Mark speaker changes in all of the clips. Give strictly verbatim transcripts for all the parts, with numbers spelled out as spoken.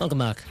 Speaker 1: Welcome back.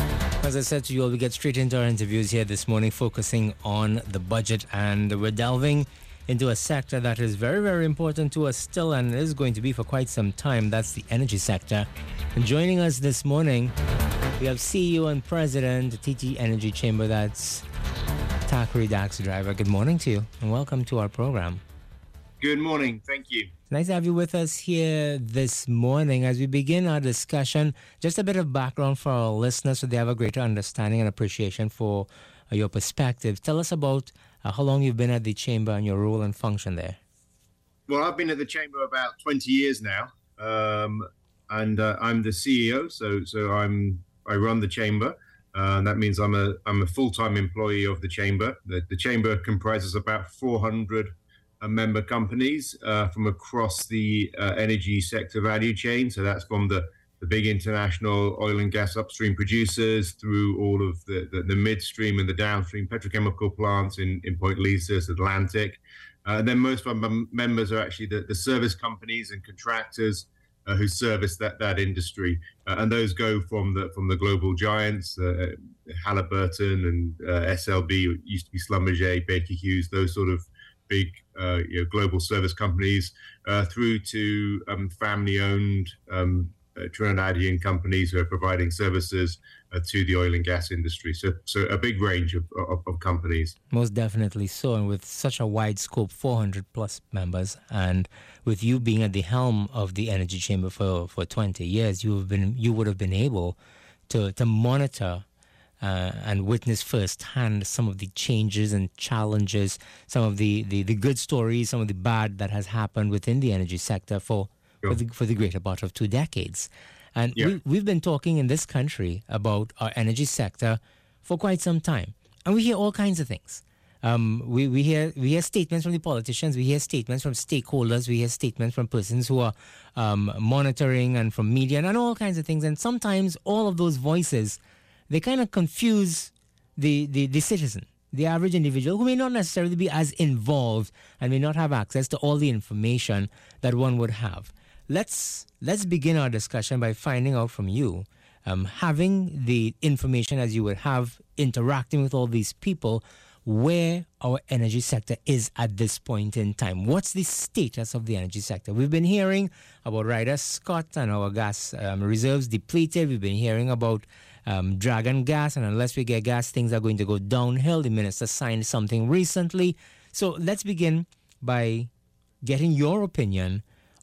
Speaker 1: As I said to you all, we get straight into our interviews here this morning, focusing on the budget, and we're delving into a sector that is very, very important to us still and is going to be for quite some time. That's the energy sector. And joining us this morning, we have C E O and President, the T T Energy Chamber. That's Thackeray Dax Driver. Good morning to you and welcome to our program.
Speaker 2: Good morning. Thank you.
Speaker 1: Nice to have you with us here this morning. As we begin our discussion, just a bit of background for our listeners so they have a greater understanding and appreciation for uh, your perspective. Tell us about uh, how long you've been at the Chamber and your role and function there.
Speaker 2: Well, I've been at the Chamber about twenty years now, um, and uh, I'm the C E O, so so I'm I run the Chamber. Uh, and that means I'm a I'm a full-time employee of the Chamber. The, the Chamber comprises about four hundred uh, member companies uh, from across the uh, energy sector value chain. So that's from the, the big international oil and gas upstream producers through all of the, the, the midstream and the downstream petrochemical plants in, in Point Lisas, Atlantic. Uh, and then most of our m- members are actually the, the service companies and contractors Uh, who service that that industry, uh, and those go from the from the global giants, uh, Halliburton and uh, S L B, used to be Schlumberger, Baker Hughes, those sort of big uh, you know, global service companies, uh, through to um, family-owned um, uh, Trinidadian companies who are providing services uh, to the oil and gas industry. So, so a big range of, of, of companies.
Speaker 1: Most definitely so, and with such a wide scope, four hundred plus members, and with you being at the helm of the Energy Chamber for, for twenty years, you have been you would have been able to to monitor uh, and witness firsthand some of the changes and challenges, some of the, the, the good stories, some of the bad that has happened within the energy sector for for the, for the greater part of two decades. And yeah. we, we've been talking in this country about our energy sector for quite some time. And we hear all kinds of things. Um, we, we hear we hear statements from the politicians, we hear statements from stakeholders, we hear statements from persons who are um, monitoring, and from media and all kinds of things. And sometimes all of those voices, they kind of confuse the, the, the citizen, the average individual, who may not necessarily be as involved and may not have access to all the information that one would have. Let's let's begin our discussion by finding out from you, um, having the information as you would have, interacting with all these people, where our energy sector is at this point in time. What's the status of the energy sector? We've been hearing about Ryder Scott and our gas um, reserves depleted. We've been hearing about um, Dragon gas, and unless we get gas, things are going to go downhill. The minister signed something recently. So let's begin by getting your opinion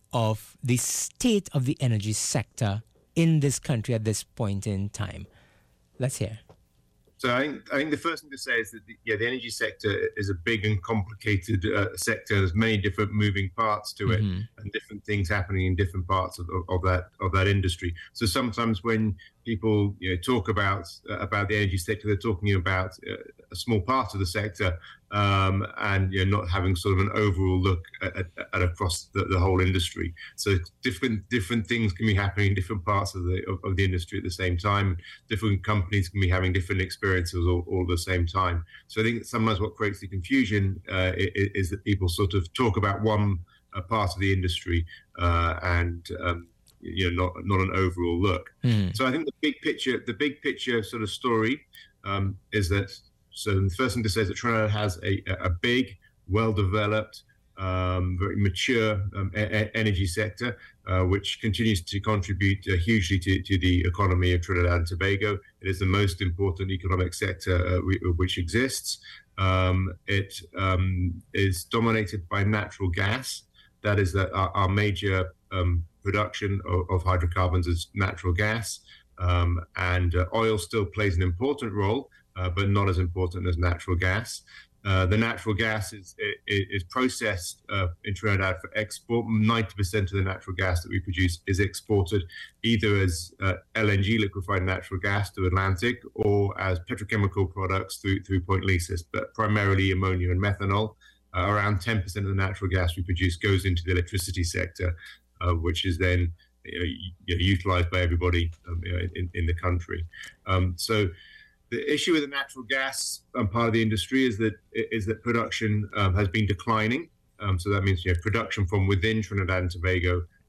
Speaker 1: of the state of the energy sector in this country at this point in time. Let's hear.
Speaker 2: So I think, I think the first thing to say is that the, yeah, the energy sector is a big and complicated uh, sector. There's many different moving parts to it, mm-hmm. and different things happening in different parts of, of, of that of that industry. So sometimes when people you know, talk about uh, about the energy sector, they're talking about uh, a small part of the sector, um, and you know, not having sort of an overall look at, at, at across the, the whole industry. So different different things can be happening in different parts of the of, of the industry at the same time. Different companies can be having different experiences all, all at the same time. So I think that sometimes what creates the confusion uh, is, is that people sort of talk about one uh, part of the industry uh, and um, you know, not not an overall look. Mm. So I think the big picture, the big picture sort of story um, is that. So the first thing to say is that Trinidad has a, a big, well-developed, um, very mature um, e- energy sector, uh, which continues to contribute uh, hugely to, to the economy of Trinidad and Tobago. It is the most important economic sector uh, we, which exists. Um, it um, is dominated by natural gas. That is that our, our major um, production of, of hydrocarbons is natural gas, um, and uh, oil still plays an important role. Uh, but not as important as natural gas. Uh, the natural gas is is, is processed uh, in Trinidad for export. ninety percent of the natural gas that we produce is exported either as uh, L N G, liquefied natural gas, to Atlantic, or as petrochemical products through through Point Lisas, but primarily ammonia and methanol. Uh, around ten percent of the natural gas we produce goes into the electricity sector, uh, which is then you know, utilized by everybody um, you know, in, in the country. Um, so the issue with the natural gas um, part of the industry is that is that production um, has been declining. Um, so that means you know, production from within Trinidad and Tobago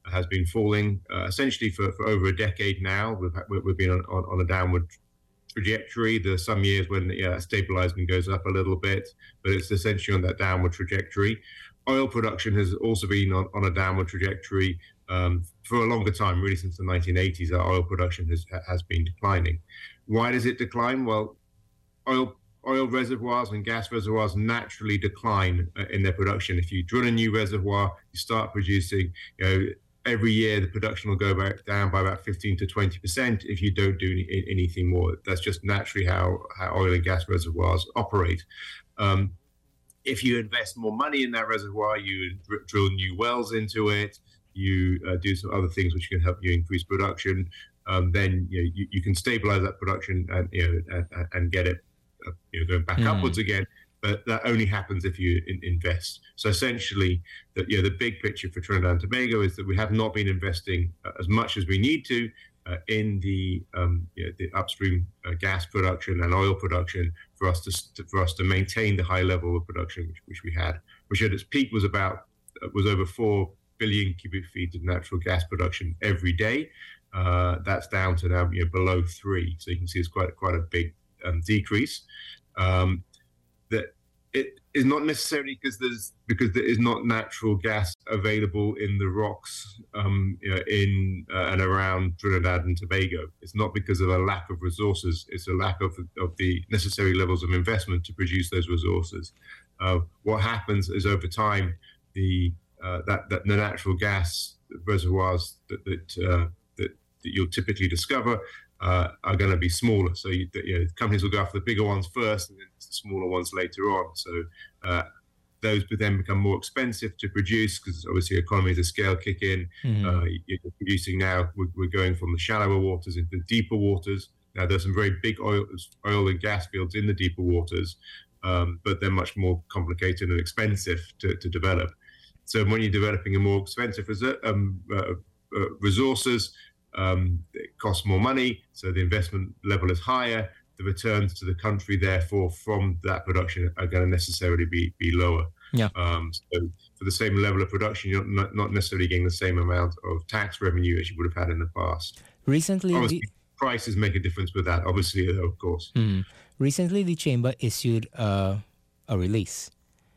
Speaker 2: has been falling uh, essentially for, for over a decade now. We've, we've been on, on, on a downward trajectory. There are some years when yeah, it stabilizes and goes up a little bit, but it's essentially on that downward trajectory. Oil production has also been on, on a downward trajectory um, for a longer time, really since the nineteen eighties. Our oil production has has been declining. Why does it decline? Well, oil oil reservoirs and gas reservoirs naturally decline uh, in their production. If you drill a new reservoir, you start producing, you know, every year the production will go back down by about fifteen to twenty percent if you don't do any, anything more. That's just naturally how, how oil and gas reservoirs operate. Um, if you invest more money in that reservoir, you dr- drill new wells into it, you uh, do some other things which can help you increase production, um, then you, know, you, you can stabilize that production and, you know, and, and get it uh, you know, going back mm. upwards again. But that only happens if you in, invest. So essentially, the, you know, the big picture for Trinidad and Tobago is that we have not been investing uh, as much as we need to uh, in the, um, you know, the upstream uh, gas production and oil production for us to, to for us to maintain the high level of production which, which we had, which at its peak was about uh, was over four billion cubic feet of natural gas production every day. Uh, that's down to now, you know, below three. So you can see it's quite quite a big um, decrease. Um, that it is not necessarily because there's because there is not natural gas available in the rocks um, you know, in uh, and around Trinidad and Tobago. It's not because of a lack of resources. It's a lack of of the necessary levels of investment to produce those resources. Uh, what happens is over time, the uh, that that the natural gas reservoirs that that, uh, that, that you'll typically discover Uh, are going to be smaller. So you, you know, companies will go after the bigger ones first and then the smaller ones later on. So uh, those would then become more expensive to produce because obviously economies of scale kick in. Mm-hmm. Uh, you're producing now, we're, we're going from the shallower waters into deeper waters. Now there's some very big oil, oil and gas fields in the deeper waters, um, but they're much more complicated and expensive to, to develop. So when you're developing a more expensive reser- um, uh, uh, resources, Um, it costs more money, so the investment level is higher. The returns to the country, therefore, from that production are going to necessarily be, be lower.
Speaker 1: Yeah.
Speaker 2: Um, so for the same level of production, you're not, not necessarily getting the same amount of tax revenue as you would have had in the past.
Speaker 1: Recently,
Speaker 2: obviously,
Speaker 1: the...
Speaker 2: prices make a difference with that, obviously, though, of course.
Speaker 1: Mm. Recently, the Chamber issued uh, a release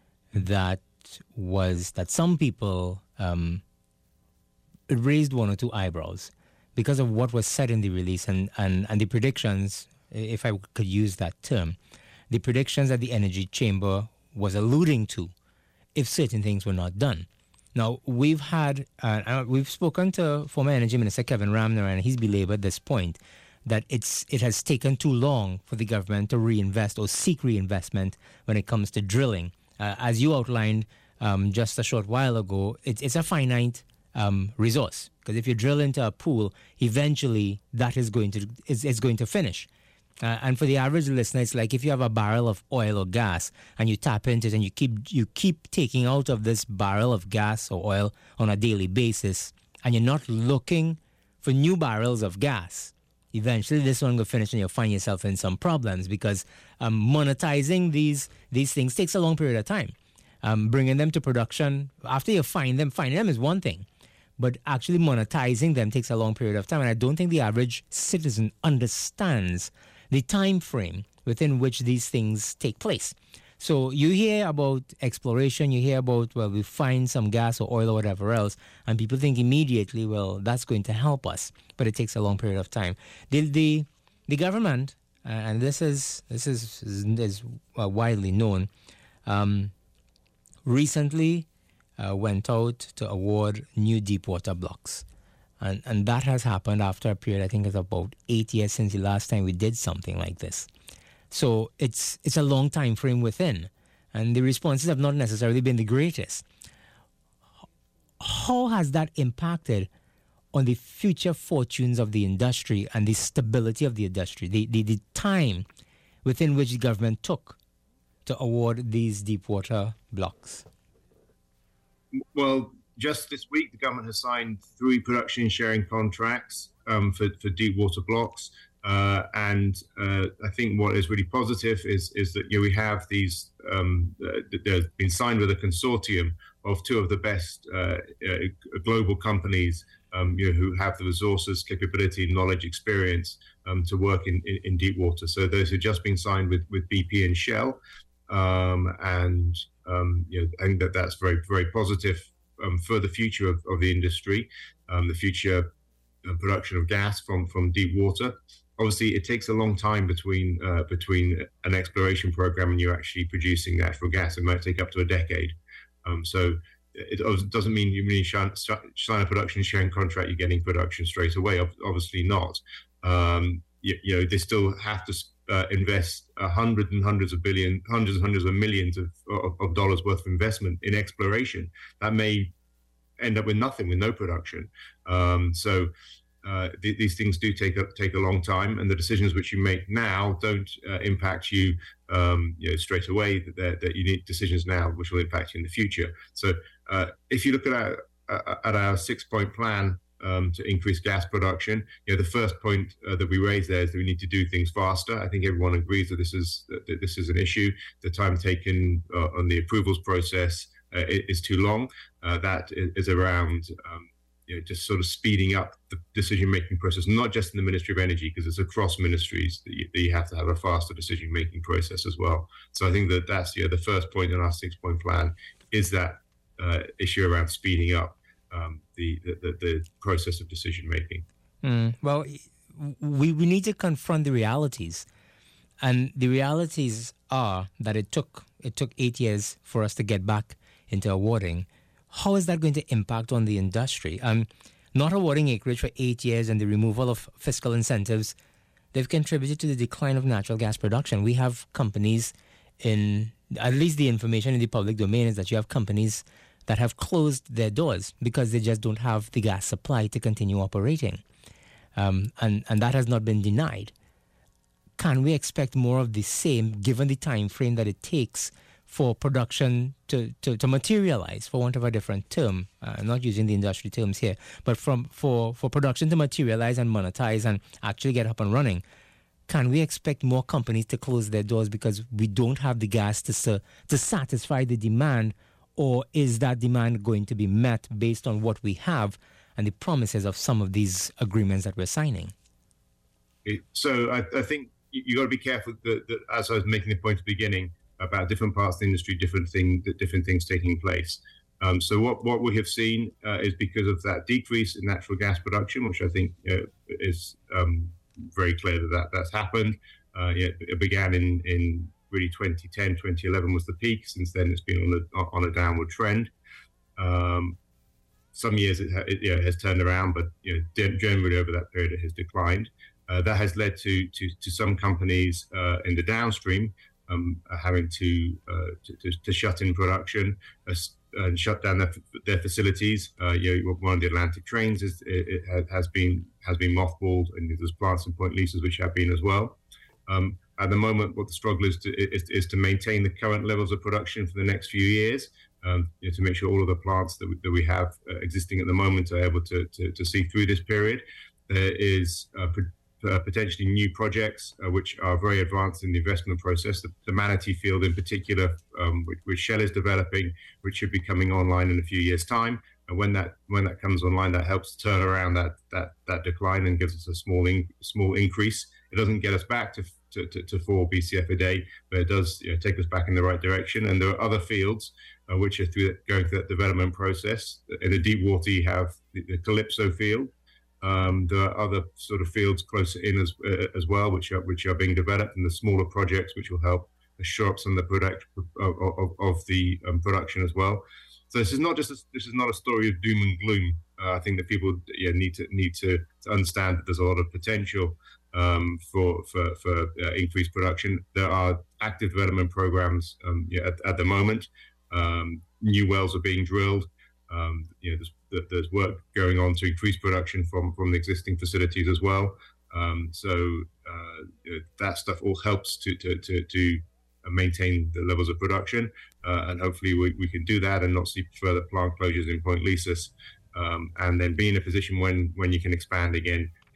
Speaker 1: that was that some people um, raised one or two eyebrows because of what was said in the release and, and, and the predictions, if I could use that term, the predictions that the Energy Chamber was alluding to if certain things were not done. Now, we've had, uh, we've spoken to former Energy Minister Kevin Ramner, and he's belabored this point that it's it has taken too long for the government to reinvest or seek reinvestment when it comes to drilling. Uh, as you outlined um, just a short while ago, it, it's a finite um, resource. Because if you drill into a pool, eventually that is going to is, is going to finish. Uh, and for the average listener, it's like if you have a barrel of oil or gas and you tap into it and you keep you keep taking out of this barrel of gas or oil on a daily basis, and you're not looking for new barrels of gas, eventually this one will finish and you'll find yourself in some problems because um, monetizing these these things takes a long period of time. Um, bringing them to production, after you find them, finding them is one thing. But actually monetizing them takes a long period of time. And I don't think the average citizen understands the time frame within which these things take place. So you hear about exploration, you hear about, well, we find some gas or oil or whatever else, and people think immediately, well, that's going to help us. But it takes a long period of time. The the, the government, uh, and this is this is, is, is uh, widely known, um, recently Uh, went out to award new deepwater blocks. And and that has happened after a period, I think it's about eight years since the last time we did something like this. So it's it's a long time frame within. And the responses have not necessarily been the greatest. How has that impacted on the future fortunes of the industry and the stability of the industry, the, the, the time within which the government took to award these deepwater blocks?
Speaker 2: Well, just this week, the government has signed three production sharing contracts um, for, for deep water blocks. Uh, and uh, I think what is really positive is is that you know, we have these. Um, uh, they've been signed with a consortium of two of the best uh, uh, global companies, um, you know, who have the resources, capability, knowledge, experience um, to work in, in, in deep water. So those have just been signed with with B P and Shell, um, and um, you know, I think that that's very very positive um, for the future of, of the industry, um, the future uh, production of gas from from deep water. Obviously, it takes a long time between uh, between an exploration program and you're actually producing natural gas. It might take up to a decade. Um, so it doesn't mean you mean sign a production sharing contract, you're getting production straight away. Obviously not. Um, you, you know, they still have to uh, invest uh, hundreds and hundreds of billion, hundreds and hundreds of millions of, of, of dollars worth of investment in exploration. That may end up with nothing, with no production. Um, so. Uh, th- these things do take a, take a long time, and the decisions which you make now don't uh, impact you, um, you know, straight away. That, that you need decisions now which will impact you in the future. So, uh, if you look at our uh, at our six-point plan um, to increase gas production, you know, the first point uh, that we raised there is that we need to do things faster. I think everyone agrees that this is that this is an issue. The time taken uh, on the approvals process uh, is too long. Uh, that is around. Um, You know, just sort of speeding up the decision-making process, not just in the Ministry of Energy, because it's across ministries that you, that you have to have a faster decision-making process as well. So I think that that's you know, the first point in our six-point plan is that uh, issue around speeding up um, the, the, the process of decision-making.
Speaker 1: Mm, well, we, we need to confront the realities. And the realities are that it took it took eight years for us to get back into awarding. How is that going to impact on the industry? Um, not awarding acreage for eight years and the removal of fiscal incentives, they've contributed to the decline of natural gas production. We have companies in, at least the information in the public domain is that you have companies that have closed their doors because they just don't have the gas supply to continue operating. Um, and, and that has not been denied. Can we expect more of the same given the time frame that it takes for production to, to, to materialize, for want of a different term? uh, I'm not using the industry terms here, but from for, for production to materialize and monetize and actually get up and running, can we expect more companies to close their doors because we don't have the gas to, uh, to satisfy the demand, or is that demand going to be met based on what we have and the promises of some of these agreements that we're signing?
Speaker 2: So I, I think you, you got to be careful that, that, as I was making the point at the beginning, about different parts of the industry, different thing, different things taking place. Um, so what, what we have seen uh, is because of that decrease in natural gas production, which I think uh, is um, very clear that, that that's happened. Uh, it, it began in, in really twenty ten, twenty eleven was the peak. Since then, it's been on a, on a downward trend. Um, some years it, it you know, has turned around, but you know, generally over that period, it has declined. Uh, that has led to, to, to some companies uh, in the downstream Um, having to, uh, to, to to shut in production uh, and shut down their, their facilities. Uh, you know, one of the Atlantic trains is it, it has been has been mothballed, and there's plants in Point Lisas which have been as well. Um, at the moment, what the struggle is to is, is to maintain the current levels of production for the next few years. Um, you know, to make sure all of the plants that we, that we have uh, existing at the moment are able to to, to see through this period. There is uh, Uh, potentially new projects uh, which are very advanced in the investment process. The, the Manatee field in particular, um, which, which Shell is developing, which should be coming online in a few years' time. And when that when that comes online, that helps turn around that that that decline and gives us a small in, small increase. It doesn't get us back to to, to, to four B C F a day, but it does you know, take us back in the right direction. And there are other fields uh, which are through going through that development process. In the deep water, you have the, the Calypso field. Um, there are other sort of fields closer in as uh, as well, which are which are being developed, and the smaller projects which will help shore up some of the product of, of, of the um, production as well. So this is not just a, this is not a story of doom and gloom. Uh, I think that people yeah, need to need to, to understand that there's a lot of potential um, for for for uh, increased production. There are active development programs um, yeah, at, at the moment. Um, new wells are being drilled. Um, you know, there's, there's work going on to increase production from, from the existing facilities as well. Um, so uh, you know, that stuff all helps to to to, to maintain the levels of production, uh, and hopefully we, we can do that and not see further plant closures in Point Lisas, um, and then be in a position when when you can expand again in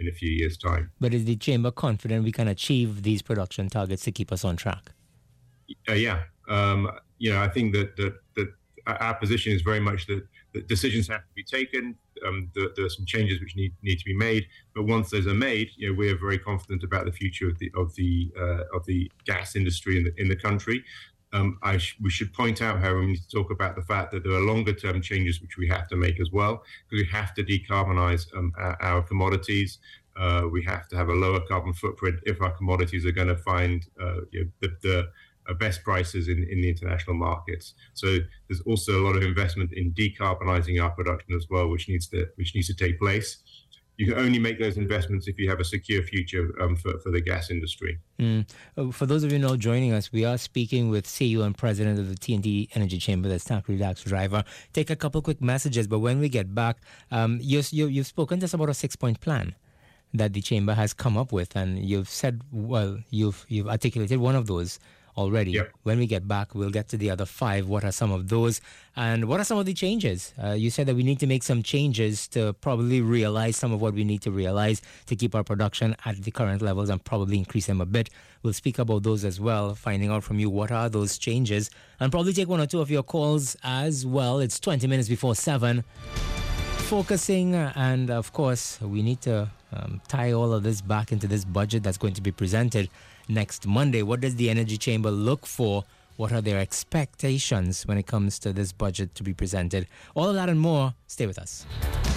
Speaker 2: in a few years' time.
Speaker 1: But is the chamber confident we can achieve these production targets to keep us on track?
Speaker 2: Uh, yeah. Um, you know, I think that, that, that our position is very much that, that decisions have to be taken. Um, there, there are some changes which need need to be made, but once those are made, you know, we are very confident about the future of the of the uh, of the gas industry in the in the country. Um, I sh- we should point out, however, we need to talk about the fact that there are longer-term changes which we have to make as well, because we have to decarbonize um, our, our commodities. Uh, we have to have a lower carbon footprint if our commodities are going to find uh, you know, the, the uh, best prices in, in the international markets. So there's also a lot of investment in decarbonizing our production as well, which needs to which needs to take place. You can only make those investments if you have a secure future um, for, for the gas industry.
Speaker 1: Mm. For those of you now joining us, we are speaking with C E O and President of the T N T Energy Chamber, that's Thackeray Dax Driver. Take a couple quick messages, but when we get back, um, you, you, you've spoken to us about a six-point plan that the Chamber has come up with, and you've said, well, you've you've articulated one of those already.
Speaker 2: Yep.
Speaker 1: When we get back, we'll get to the other five. What are some of those? And what are some of the changes? Uh, you said that we need to make some changes to probably realize some of what we need to realize to keep our production at the current levels and probably increase them a bit. We'll speak about those as well, finding out from you what are those changes, and probably take one or two of your calls as well. It's twenty minutes before seven. Focusing, and of course, we need to um, tie all of this back into this budget that's going to be presented next Monday. What does the Energy Chamber look for? What are their expectations when it comes to this budget to be presented? All of that and more. Stay with us.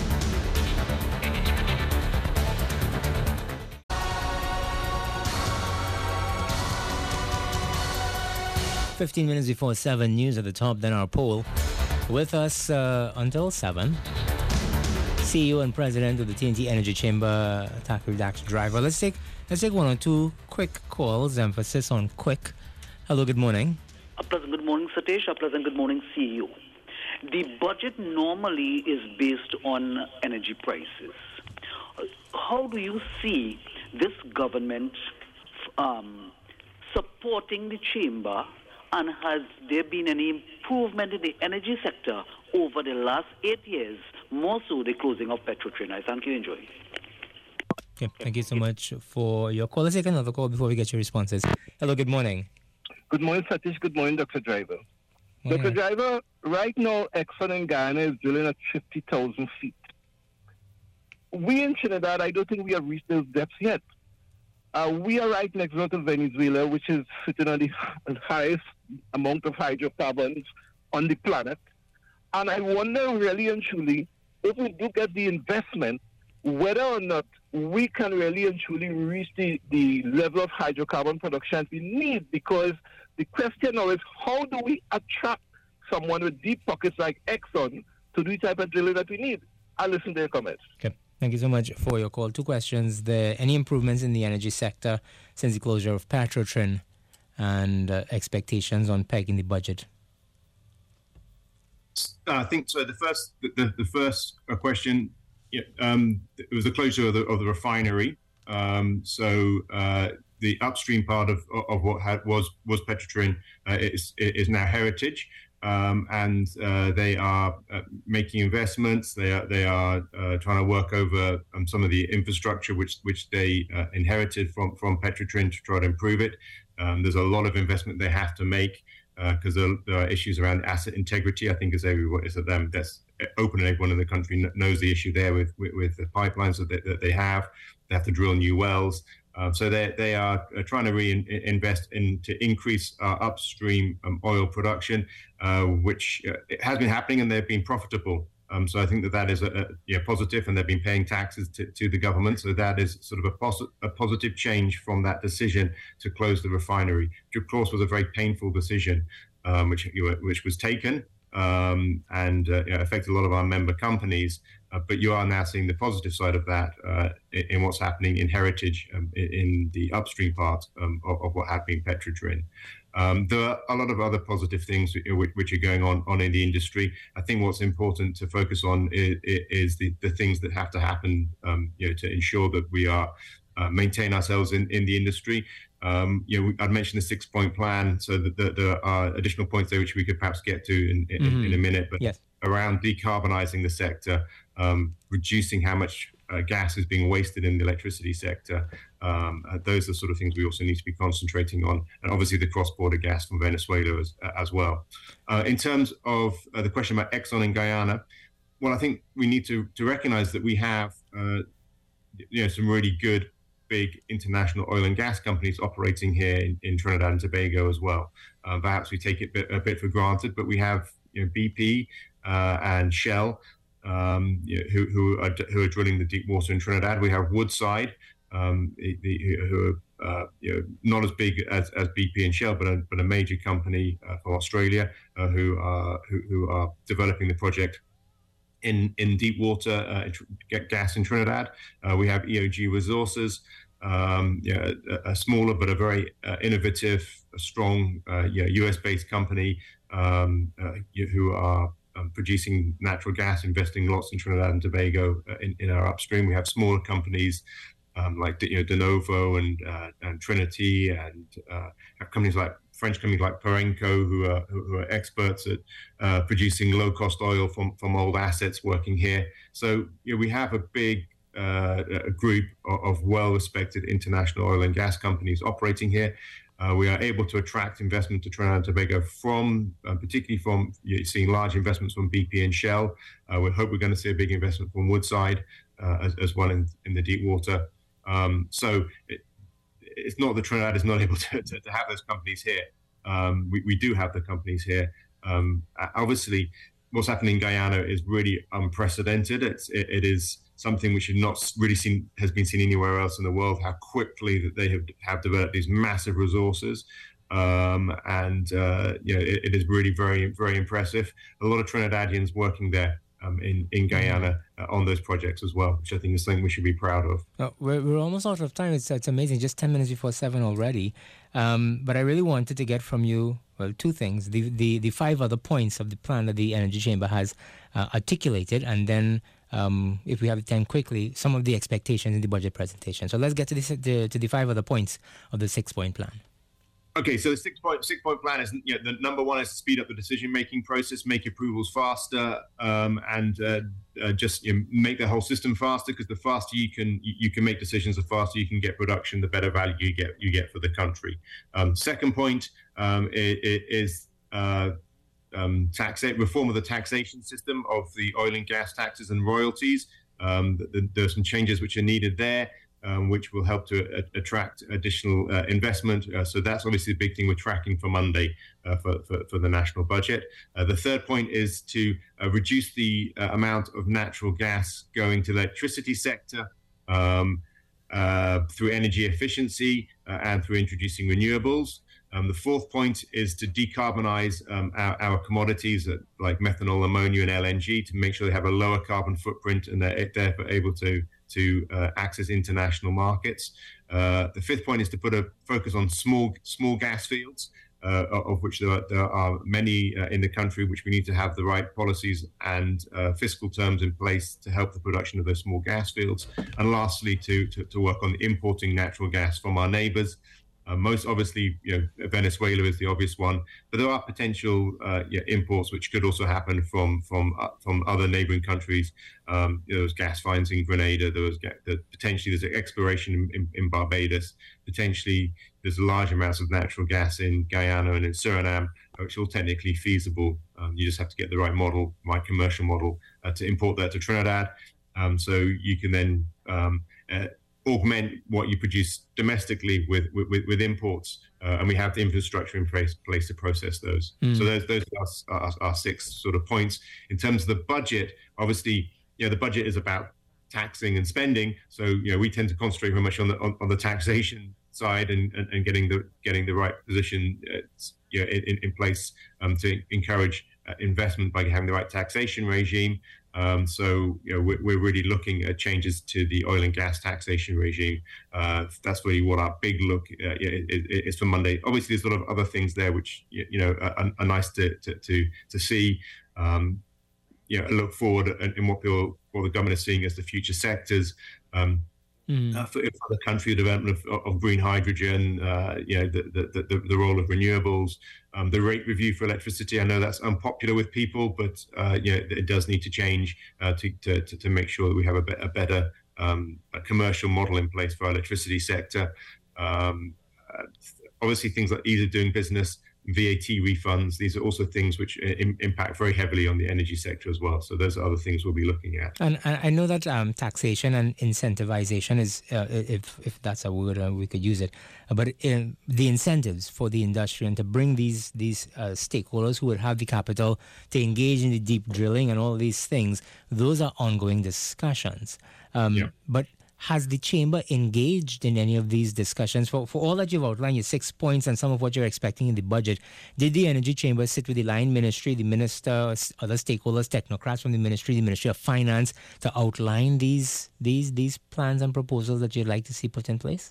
Speaker 1: fifteen minutes before seven, news at the top, then our poll. With us uh, until seven, C E O and President of the T N T Energy Chamber, Thackeray Dax Driver. Let's take let's take one or two quick calls. Emphasis on quick. Hello, good morning.
Speaker 3: A pleasant good morning, Satish. A pleasant good morning, C E O. The budget normally is based on energy prices. How do you see this government um, supporting the chamber, and has there been any improvement in the energy sector over the last eight years, more so the closing of Petrotrin? I thank you. Enjoy.
Speaker 1: Okay, thank you so much for your call. Let's take another call before we get your responses. Hello, good morning.
Speaker 4: Good morning, Satish. Good morning, Doctor Driver.
Speaker 1: Morning.
Speaker 4: Doctor Driver, right now, Exxon in Guyana is drilling at fifty thousand feet. We in Trinidad, I don't think we have reached those depths yet. Uh, we are right next door to Venezuela, which is sitting on the highest amount of hydrocarbons on the planet. And I wonder really and truly, if we do get the investment, whether or not we can really and truly reach the, the level of hydrocarbon production we need, because the question now is, how do we attract someone with deep pockets like Exxon to do the type of drilling that we need? I'll listen to your comments.
Speaker 1: Okay. Thank you so much for your call. Two questions there. Any improvements in the energy sector since the closure of Petrotrin, and uh, expectations on pegging the budget?
Speaker 2: I think so. The first, the, the, the first question, yeah, um, it was the closure of the, of the refinery. Um, so uh, the upstream part of of what had was was Petrotrin uh, is is now heritage. Um, and uh, they are uh, making investments. They are they are uh, trying to work over um, some of the infrastructure which which they uh, inherited from from Petrotrin to try to improve it. Um, there's a lot of investment they have to make because uh, there, there are issues around asset integrity. I think as everyone is at them, that's open and everyone in the country knows the issue there with with, with the pipelines that they, that they have. They have to drill new wells. Uh, so they they are trying to reinvest in to increase our upstream um, oil production, uh, which uh, it has been happening, and they've been profitable. Um, so I think that that is a, a yeah, positive, and they've been paying taxes to, to the government. So that is sort of a, posi- a positive change from that decision to close the refinery, which of course was a very painful decision, um, which you know, which was taken um, and uh, you know, affected a lot of our member companies. Uh, but you are now seeing the positive side of that uh, in, in what's happening in heritage, um, in, in the upstream part um, of, of what happened in Petrotrin. Um, there are a lot of other positive things which, which are going on, on in the industry. I think what's important to focus on is, is the, the things that have to happen um, you know, to ensure that we are uh, maintain ourselves in, in the industry. Um, you know, I'd mentioned the six-point plan, so that there, there are additional points there which we could perhaps get to in, in, mm-hmm. in a minute. But
Speaker 1: yes.
Speaker 2: Around decarbonising the sector, um, reducing how much uh, gas is being wasted in the electricity sector. Um, uh, those are the sort of things we also need to be concentrating on, and obviously the cross-border gas from Venezuela as, uh, as well. Uh, in terms of uh, the question about Exxon in Guyana, well, I think we need to to recognize that we have uh, you know some really good big international oil and gas companies operating here in, in Trinidad and Tobago as well. Uh, perhaps we take it a bit, a bit for granted, but we have you know, B P uh, and Shell um, you know, who, who, are, who are drilling the deep water in Trinidad. We have Woodside, um, the, who are uh, you know, not as big as, as B P and Shell, but a, but a major company uh, from Australia uh, who, are, who, who are developing the project in, in deep water uh, gas in Trinidad. Uh, we have E O G Resources, um, yeah, a, a smaller but a very uh, innovative, a strong uh, yeah, U S-based company um, uh, who are um, producing natural gas, investing lots in Trinidad and Tobago uh, in, in our upstream. We have smaller companies um, like you know, De Novo and, uh, and Trinity, and uh, have companies like French companies like Perenco, who are who are experts at uh, producing low-cost oil from, from old assets working here. So you know, we have a big uh, a group of, of well-respected international oil and gas companies operating here. Uh, we are able to attract investment to Trinidad and Tobago from, uh, particularly from you're seeing large investments from B P and Shell. Uh, we hope we're going to see a big investment from Woodside uh, as, as well in, in the deep water. Um, so it, it's not that Trinidad is not able to, to, to have those companies here. Um, we, we do have the companies here. Um, obviously, what's happening in Guyana is really unprecedented. It's, it, it is something which has not really seen, has been seen anywhere else in the world, how quickly that they have, have developed these massive resources. Um, and, uh, you know, it, it is really very, very impressive. A lot of Trinidadians working there. Um, in, in Guyana uh, on those projects as well, which I think is something we should be proud of.
Speaker 1: Oh, we're, we're almost out of time. It's, it's amazing. Just ten minutes before seven already. Um, but I really wanted to get from you, well, two things. The, the, the five other points of the plan that the Energy Chamber has uh, articulated, and then um, if we have time quickly, some of the expectations in the budget presentation. So let's get to, this, the, to the five other points of the six-point plan.
Speaker 2: Okay, so the six-point six-point plan is, you know, the number one is to speed up the decision-making process, make approvals faster, um, and uh, uh, just you know, make the whole system faster. Because the faster you can you can make decisions, the faster you can get production, the better value you get you get for the country. Um, second point um, is uh, um, tax reform of the taxation system of the oil and gas taxes and royalties. Um, the, there are some changes which are needed there. Um, which will help to a- attract additional uh, investment. Uh, so that's obviously the big thing we're tracking for Monday uh, for, for, for the national budget. Uh, the third point is to uh, reduce the uh, amount of natural gas going to the electricity sector um, uh, through energy efficiency uh, and through introducing renewables. Um, the fourth point is to decarbonize um, our, our commodities uh, like methanol, ammonia, and L N G to make sure they have a lower carbon footprint and they're therefore able to to uh, access international markets. Uh, the fifth point is to put a focus on small small gas fields, uh, of which there are, there are many uh, in the country, which we need to have the right policies and uh, fiscal terms in place to help the production of those small gas fields. And lastly, to, to, to work on importing natural gas from our neighbors. Uh, most obviously, you know, Venezuela is the obvious one, but there are potential uh, yeah, imports which could also happen from from uh, from other neighboring countries. Um, you know, there's gas finds in Grenada. There was the, potentially there's exploration in, in, in Barbados. Potentially there's large amounts of natural gas in Guyana and in Suriname, which are all technically feasible. Um, you just have to get the right model, right commercial model, uh, to import that to Trinidad. Um, so you can then um, uh, augment what you produce domestically with with, with imports, uh, and we have the infrastructure in place, place to process those. Mm. So those those are our, our six sort of points. In terms of the budget, obviously, you know, the budget is about taxing and spending. So you know, we tend to concentrate very much on the on, on the taxation side and, and, and getting the getting the right position uh, you know, in, in place um, to encourage uh, investment by having the right taxation regime. Um, so, you know, we're, we're really looking at changes to the oil and gas taxation regime. Uh, that's really what our big look uh, is, is for Monday. Obviously, there's a lot of other things there which, you know, are, are nice to to to, to see. Um, you know, look forward in what people, what the government is seeing as the future sectors. Um, Mm. Uh, for, for the country, the development of, of green hydrogen, uh, you know, the, the, the, the role of renewables, um, the rate review for electricity. I know that's unpopular with people, but uh, you know, it does need to change uh, to, to to make sure that we have a, be- a better um, a commercial model in place for our electricity sector. Um, uh, obviously, things like ease of doing business, V A T refunds, these are also things which im- impact very heavily on the energy sector as well. So those are other things we'll be looking at.
Speaker 1: And, and I know that um, taxation and incentivization is, uh, if if that's a word, uh, we could use it, uh, but in the incentives for the industry and to bring these these uh, stakeholders who would have the capital to engage in the deep drilling and all these things, those are ongoing discussions. Um,
Speaker 2: yeah.
Speaker 1: But has the chamber engaged in any of these discussions? For for all that you've outlined, your six points and some of what you're expecting in the budget, did the Energy Chamber sit with the line ministry, the minister, other stakeholders, technocrats from the ministry, the Ministry of Finance, to outline these these these plans and proposals that you'd like to see put in place?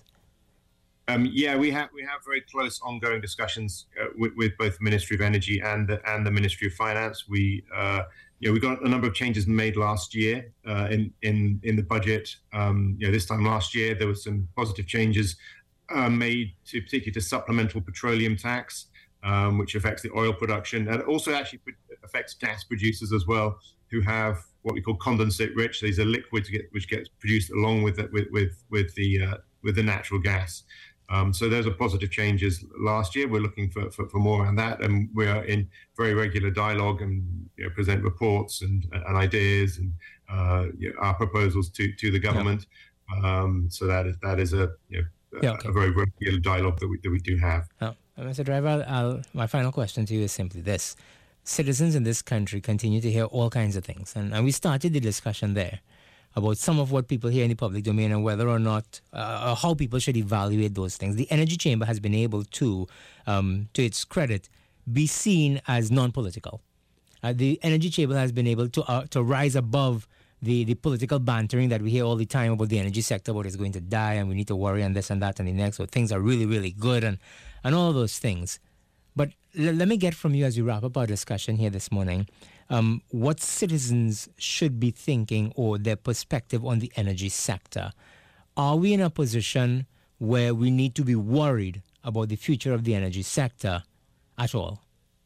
Speaker 2: Um, yeah, we have we have very close ongoing discussions uh, with, with both the Ministry of Energy and the, and the Ministry of Finance. We uh, you know, we got a number of changes made last year uh, in in in the budget. Um, you know, this time last year there were some positive changes uh, made to particularly to supplemental petroleum tax, um, which affects the oil production, and it also actually affects gas producers as well, who have what we call condensate rich. These are liquids get, which gets produced along with the, with with with the uh, with the natural gas. Um, so those are positive changes last year. We're looking for, for, for more on that, and we are in very regular dialogue and you know, present reports and, and ideas and uh, you know, our proposals to, to the government. Yeah. Um, so that is that is a you know, yeah, okay. a very regular dialogue that we that we do have.
Speaker 1: Oh, Mister Driver, I'll, my final question to you is simply this: citizens in this country continue to hear all kinds of things, and, and we started the discussion there about some of what people hear in the public domain and whether or not, uh, how people should evaluate those things. The Energy Chamber has been able to, um, to its credit, be seen as non-political. Uh, the Energy Chamber has been able to uh, to rise above the, the political bantering that we hear all the time about the energy sector, about it's going to die and we need to worry and this and that and the next, or things are really, really good and, and all of those things. But l- let me get from you as we wrap up our discussion here this morning, Um, what citizens should be thinking or their perspective on the energy sector. Are we in a position where we need to be worried about the future of the energy sector at all?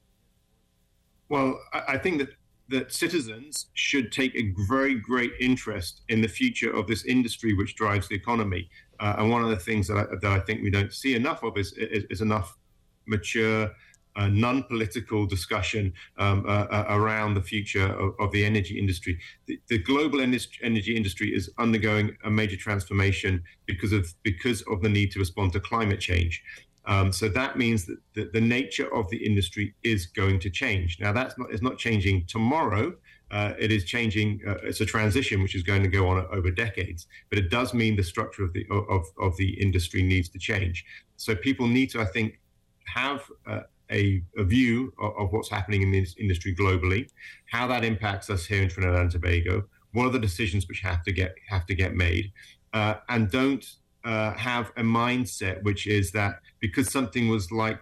Speaker 2: Well, I think that, that citizens should take a very great interest in the future of this industry which drives the economy. Uh, and one of the things that I, that I think we don't see enough of is, is, is enough mature Uh, non-political discussion um, uh, uh, around the future of, of the energy industry. The, the global energy industry is undergoing a major transformation because of because of the need to respond to climate change. Um, so that means that the, the nature of the industry is going to change. Now, that's not it's not changing tomorrow. Uh, it is changing. Uh, it's a transition which is going to go on over decades. But it does mean the structure of the of of the industry needs to change. So people need to, I think, have uh, A, a view of, of what's happening in this industry globally, how that impacts us here in Trinidad and Tobago, what are the decisions which have to get have to get made, uh, and don't uh, have a mindset which is that because something was like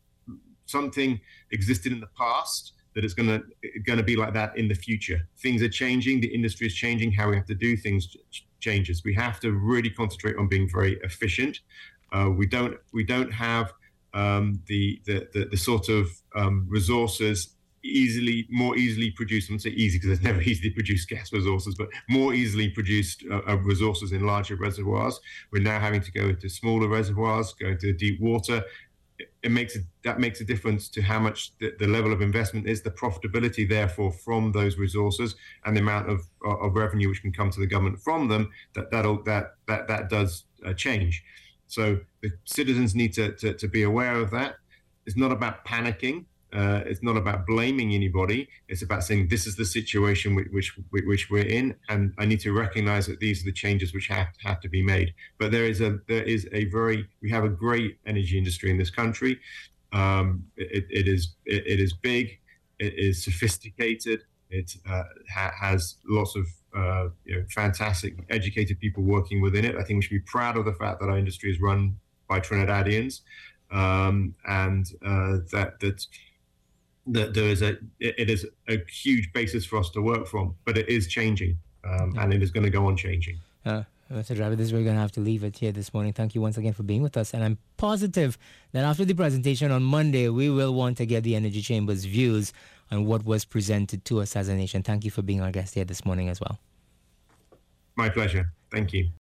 Speaker 2: something existed in the past, that it's going to going to be like that in the future. Things are changing, the industry is changing, how we have to do things changes. We have to really concentrate on being very efficient. Uh, we don't we don't have Um, the, the the the sort of um, resources easily, more easily produced. I'm going to say easy because there's never easily produced gas resources, but more easily produced uh, uh, resources in larger reservoirs. We're now having to go into smaller reservoirs, go into deep water. It, it makes a, that makes a difference to how much the, the level of investment is, the profitability, therefore, from those resources, and the amount of of revenue which can come to the government from them. That that'll, that that that does uh, change. So the citizens need to, to, to be aware of that. It's not about panicking. Uh, it's not about blaming anybody. It's about saying this is the situation which, which which we're in, and I need to recognize that these are the changes which have, have to be made. But there is a there is a very we have a great energy industry in this country. Um, it, it is it, it is big. It is sophisticated. It uh, ha- has lots of uh, you know, fantastic, educated people working within it. I think we should be proud of the fact that our industry is run by Trinidadians, um, and uh, that that that there is a it is a huge basis for us to work from. But it is changing, um, yeah. and it is going to go on changing.
Speaker 1: Uh, Mister Driver, this is where we're going to have to leave it here this morning. Thank you once again for being with us, and I'm positive that after the presentation on Monday, we will want to get the Energy Chamber's views on what was presented to us as a nation. Thank you for being our guest here this morning as well.
Speaker 2: My pleasure. Thank you.